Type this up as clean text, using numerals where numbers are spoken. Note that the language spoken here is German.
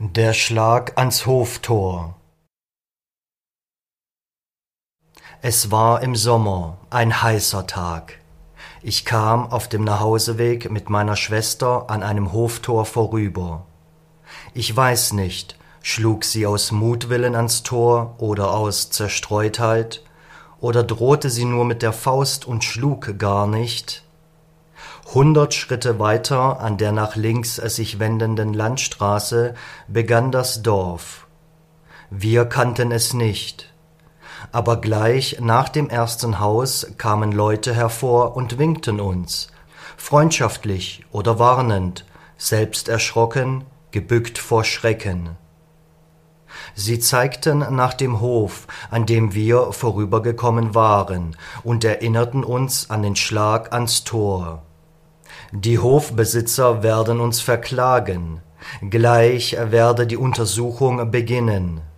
Der Schlag ans Hoftor. Es war im Sommer, ein heißer Tag. Ich kam auf dem Nachhauseweg mit meiner Schwester an einem Hoftor vorüber. Ich weiß nicht, schlug sie aus Mutwillen ans Tor oder aus Zerstreutheit, oder drohte sie nur mit der Faust und schlug gar nicht? 100 Schritte weiter an der nach links sich wendenden Landstraße begann das Dorf. Wir kannten es nicht, aber gleich nach dem ersten Haus kamen Leute hervor und winkten uns, freundschaftlich oder warnend, selbst erschrocken, gebückt vor Schrecken. Sie zeigten nach dem Hof, an dem wir vorübergekommen waren, und erinnerten uns an den Schlag ans Tor. Die Hofbesitzer werden uns verklagen, gleich werde die Untersuchung beginnen.